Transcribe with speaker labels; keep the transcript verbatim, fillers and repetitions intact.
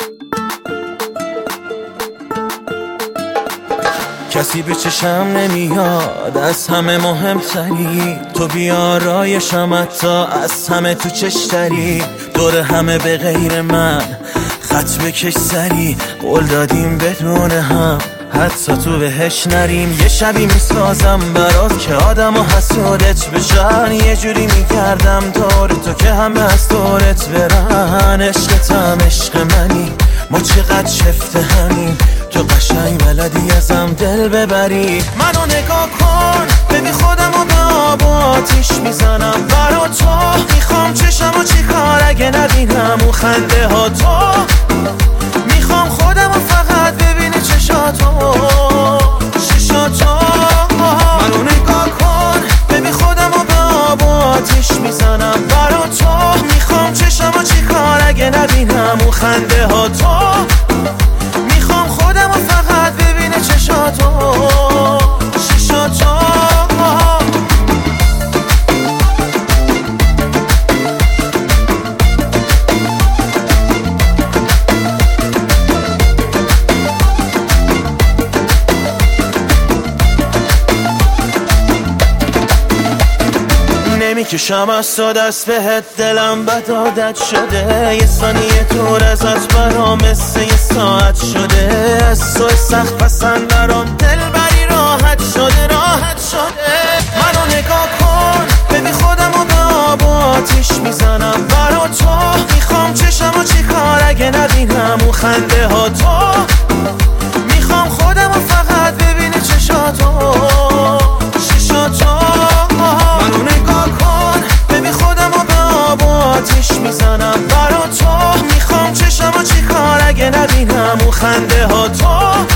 Speaker 1: کسی به چشم نمیاد، از همه مهمتری تو، بیارایشم حتی از همه تو چشتری. دور همه به غیر من خط بکش سری، قول دادیم بدون هم حتی تو بهش نریم. یه شبی میسازم برات که آدم و حسودت بشن، یه جوری میگردم دور تو که همه از دورت برن. عشقتم عشق منی، ما چقدر شفته همین، تو قشنگ بلدی ازم دل ببری. منو نگاه کن ببین خودم و به آب و آتیش میزنم برا تو. میخوام چشم و چی کار اگه نبینم اون خنده ها تو. میخوام خودم و فقط ببینی چشاتو چشاتو. منو نگاه کن ببین خودم و به آب و آتیش میزنم برا تو. میخوام چشم و چی کار اگه نبینم اون خنده ها تو. میخوام خودم و فقط ببینه چشاتو چشاتو. نمیکشم از تو دست بهت، دلم بد عادت شده. یه ثانیه دور ازت برام مثل یه ساعت شده. از تو سخت پسند برام دل بری راحت شده راحت شده. منو نگاه کن ببین خودم و به آب و آتیش میزنم برا تو. میخوام چشم و چی کار اگه نبینم اون خنده ها تو. میخوام خودم و فقط ببینی چشاتو چشاتو. منو نگاه کن ببین خودم و به آب و آتیش میزنم برا تو. میخوام چشم و چی کار اگه نبینم اون خنده ها تو.